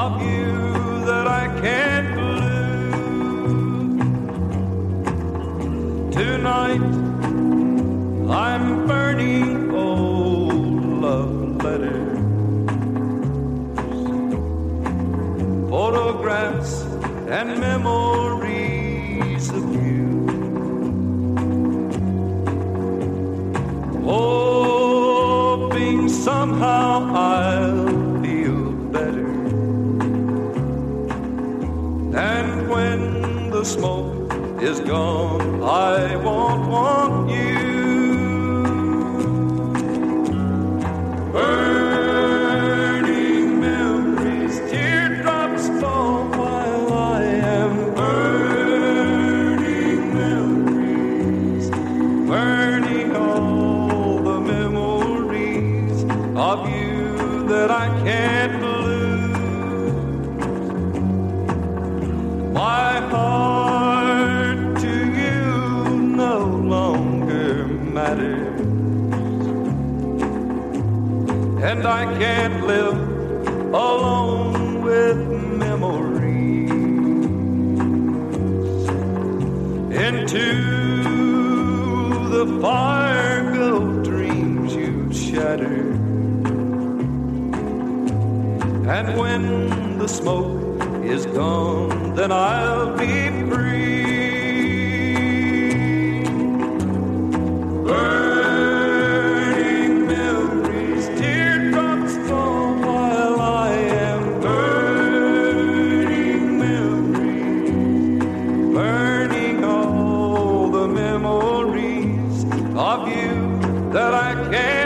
of you that I can't lose. Tonight I'm burning old love letters, photographs and memories of you. Hoping somehow I'll feel better. And when the smoke is gone, I won't want you. Burning memories, teardrops fall while I am burning memories, burning all the memories of you that I can't lose. My heart to you no longer matters, and I can't live alone with memories. Into the fire go dreams you shattered, and when the smoke is gone, then I'll be free. Burning memories, teardrops fall while I am burning memories, burning all the memories of you that I can't